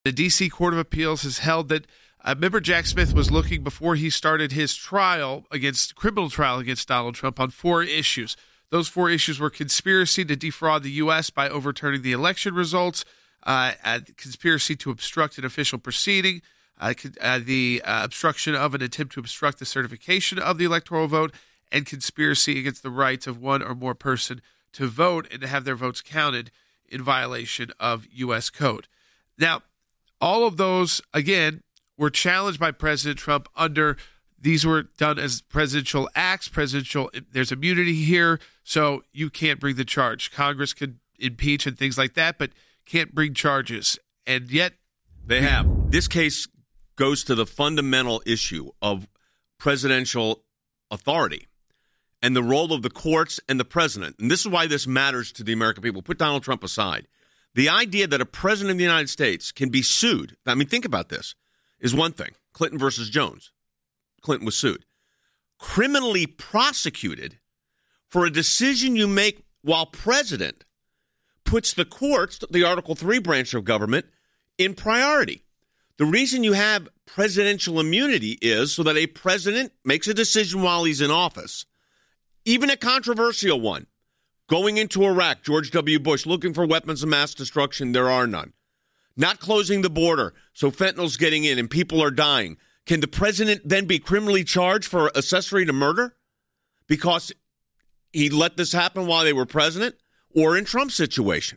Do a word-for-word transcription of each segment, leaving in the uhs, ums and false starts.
The D C Court of Appeals has held that uh, member Jack Smith was looking before he started his trial against criminal trial against Donald Trump on four issues. Those four issues were conspiracy to defraud the U S by overturning the election results, uh, uh, conspiracy to obstruct an official proceeding, uh, uh, the uh, obstruction of an attempt to obstruct the certification of the electoral vote, and conspiracy against the rights of one or more person to vote and to have their votes counted in violation of U S code. Now, all of those, again, were challenged by President Trump under, these were done as presidential acts, presidential, there's immunity here, so you can't bring the charge. Congress could impeach and things like that, but can't bring charges. And yet, they have. This case goes to the fundamental issue of presidential authority and the role of the courts and the president. And this is why this matters to the American people. Put Donald Trump aside. The idea that a president of the United States can be sued, I mean, think about this, is one thing. Clinton versus Jones. Clinton was sued. Criminally prosecuted for a decision you make while president puts the courts, the Article three branch of government, in priority. The reason you have presidential immunity is so that a president makes a decision while he's in office, even a controversial one. Going into Iraq, George W. Bush, looking for weapons of mass destruction, there are none. Not closing the border, so fentanyl's getting in and people are dying. Can the president then be criminally charged for accessory to murder because he let this happen while they were president, or in Trump's situation?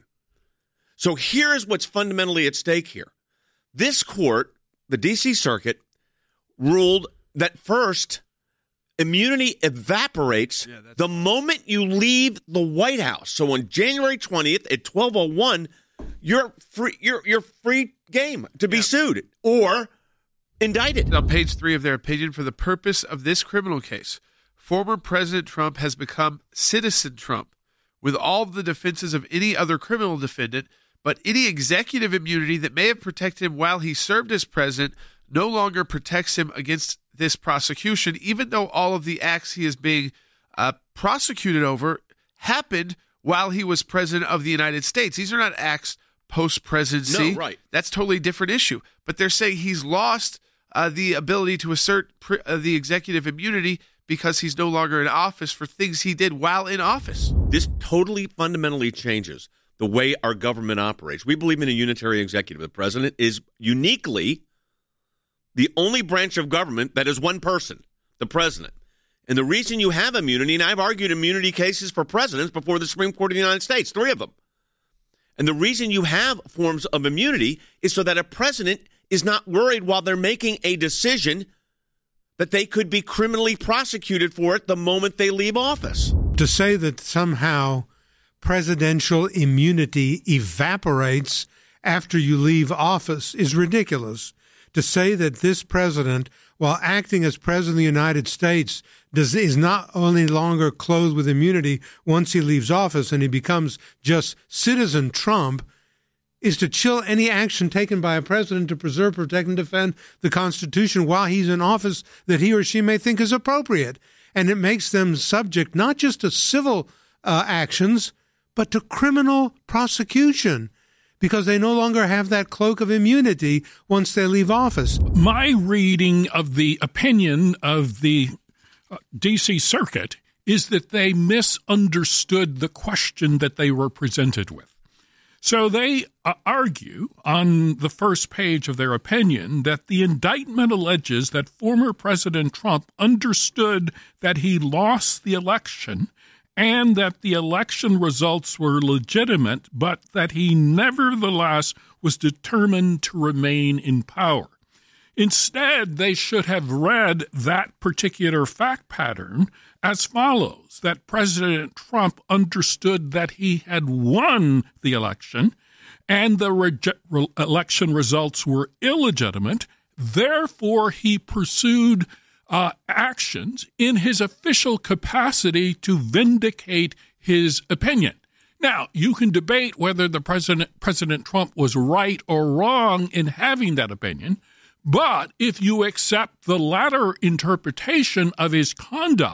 So here's what's fundamentally at stake here. This court, the D C Circuit, ruled that first, immunity evaporates yeah, the moment you leave the White House. So on January twentieth at twelve oh one, you're free. You're you're free game to be yeah. sued or indicted. On page three of their opinion, for the purpose of this criminal case, former President Trump has become Citizen Trump, with all the defenses of any other criminal defendant, but any executive immunity that may have protected him while he served as president no longer protects him against this prosecution, even though all of the acts he is being uh, prosecuted over happened while he was president of the United States. These are not acts post-presidency. No, right. That's a totally different issue. But they're saying he's lost uh, the ability to assert pre- uh, the executive immunity because he's no longer in office for things he did while in office. This totally fundamentally changes the way our government operates. We believe in a unitary executive. The president is uniquely the only branch of government that is one person, the president. And the reason you have immunity, and I've argued immunity cases for presidents before the Supreme Court of the United States, three of them. And the reason you have forms of immunity is so that a president is not worried while they're making a decision that they could be criminally prosecuted for it the moment they leave office. To say that somehow presidential immunity evaporates after you leave office is ridiculous. To say that this president, while acting as president of the United States, does is not only longer clothed with immunity once he leaves office and he becomes just Citizen Trump, is to chill any action taken by a president to preserve, protect, and defend the Constitution while he's in office that he or she may think is appropriate. And it makes them subject not just to civil uh, actions, but to criminal prosecution, because they no longer have that cloak of immunity once they leave office. My reading of the opinion of the uh, D C Circuit is that they misunderstood the question that they were presented with. So they uh, argue on the first page of their opinion that the indictment alleges that former President Trump understood that he lost the election and that the election results were legitimate, but that he nevertheless was determined to remain in power. Instead, they should have read that particular fact pattern as follows, that President Trump understood that he had won the election and the rege- re- election results were illegitimate. Therefore, he pursued uh, actions in his official capacity to vindicate his opinion. Now, you can debate whether the president, President Trump was right or wrong in having that opinion, but if you accept the latter interpretation of his conduct,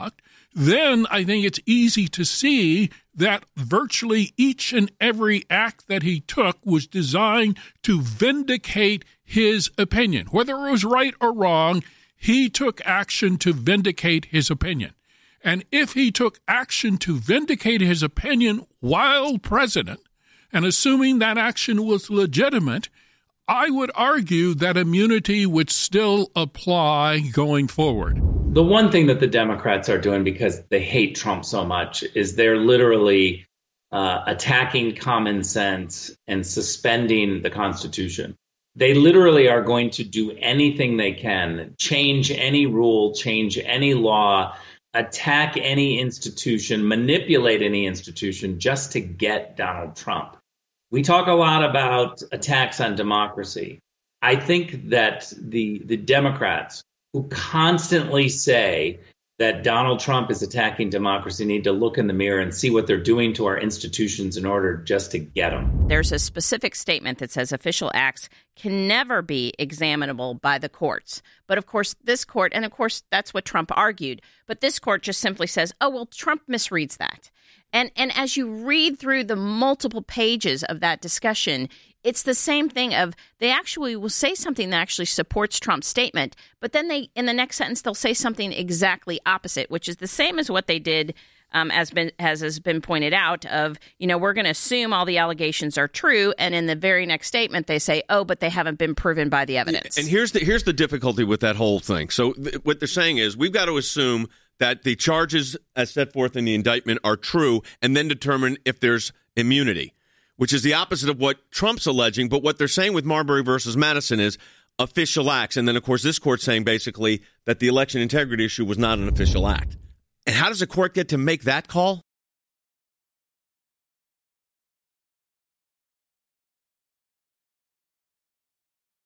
then I think it's easy to see that virtually each and every act that he took was designed to vindicate his opinion. Whether it was right or wrong, he took action to vindicate his opinion. And if he took action to vindicate his opinion while president, and assuming that action was legitimate, I would argue that immunity would still apply going forward. The one thing that the Democrats are doing because they hate Trump so much is they're literally uh, attacking common sense and suspending the Constitution. They literally are going to do anything they can, change any rule, change any law, attack any institution, manipulate any institution just to get Donald Trump. We talk a lot about attacks on democracy. I think that the the Democrats who constantly say that Donald Trump is attacking democracy need to look in the mirror and see what they're doing to our institutions in order just to get them. There's a specific statement that says official acts can never be examinable by the courts. But of course, this court, and of course, that's what Trump argued, but this court just simply says, oh, well, Trump misreads that. And and as you read through the multiple pages of that discussion, it's the same thing of they actually will say something that actually supports Trump's statement, but then they in the next sentence they'll say something exactly opposite, which is the same as what they did, um, as been as has been pointed out. Of you know we're going to assume all the allegations are true, and in the very next statement they say, oh, but they haven't been proven by the evidence. And here's the here's the difficulty with that whole thing. So th- what they're saying is we've got to assume that the charges as set forth in the indictment are true, and then determine if there's immunity, which is the opposite of what Trump's alleging. But what they're saying with Marbury versus Madison is official acts. And then, of course, this court's saying basically that the election integrity issue was not an official act. And how does a court get to make that call?